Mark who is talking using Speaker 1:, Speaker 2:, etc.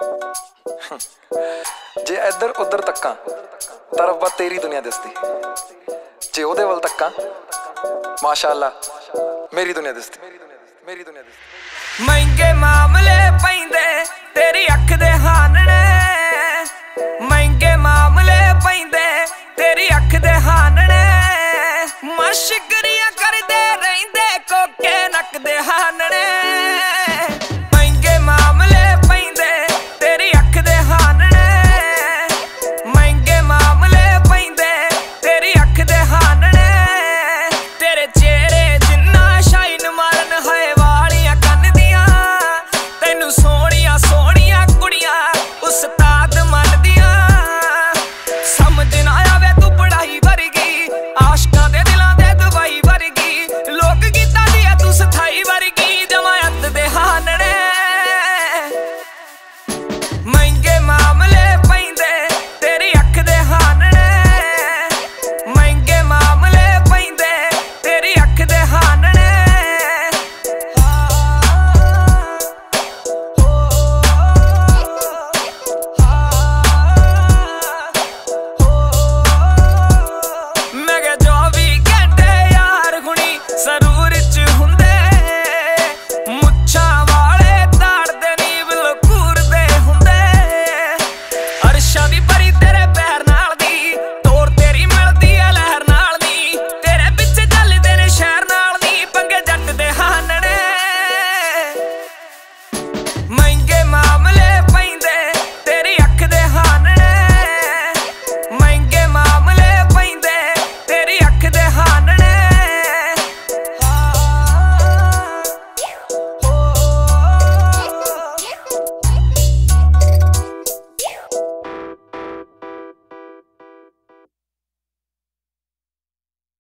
Speaker 1: जे इधर उधर तक्का तां रब्बा तेरी दुनिया दिसदी, जे ओहदे वल तक्का माशाअल्लाह मेरी दुनिया दिसदी, मेरी दुनिया दिसदी।
Speaker 2: महंगे मामले पैंदे तेरी अख दे हानने, महंगे मामले पैंदे तेरी अख दे हानने, मशकरियां करदे रहिंदे कोके नक दे हानने। महंगे मामले पैंदे तेरी अख दे हानने, महंगे मामले पैंदे तेरी अख दे हानने। तेरे चेहरे जिन्ना शाइन मारन है वालियां कन दियां, तैनू सोहणियां सोहणियां कुड़ियां उस